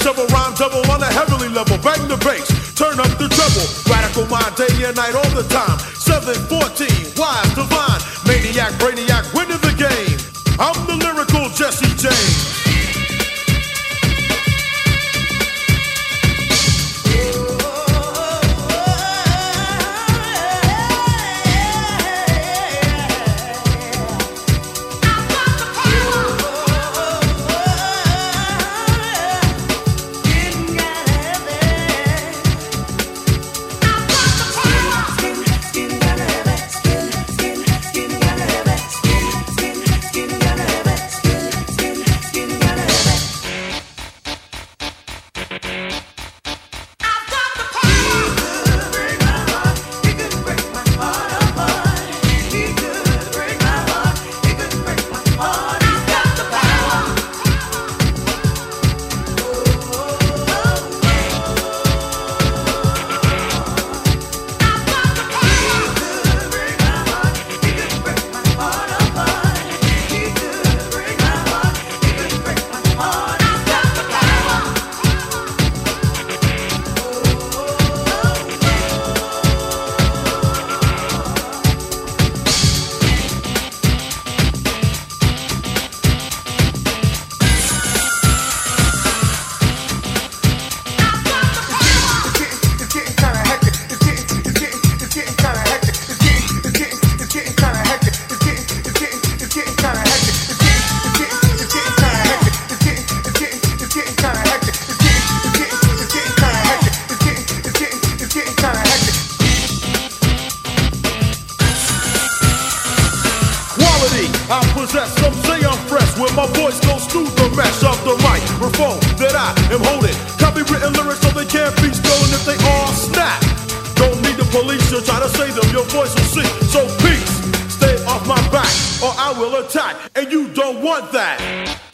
shovel rhyme double on a heavenly level. Bang the bass, turn up the treble. Radical mind day and night all the time. 714, wise, divine, maniac, brainiac, winning the game. I'm the lyrical Jesse James. I possess, some say I'm fresh. When my voice goes through the mesh of the microphone that I am holding. Copywritten lyrics so they can't be stolen if they all snap. Don't need the police to try to say them, your voice will sing. So peace, stay off my back or I will attack, and you don't want that.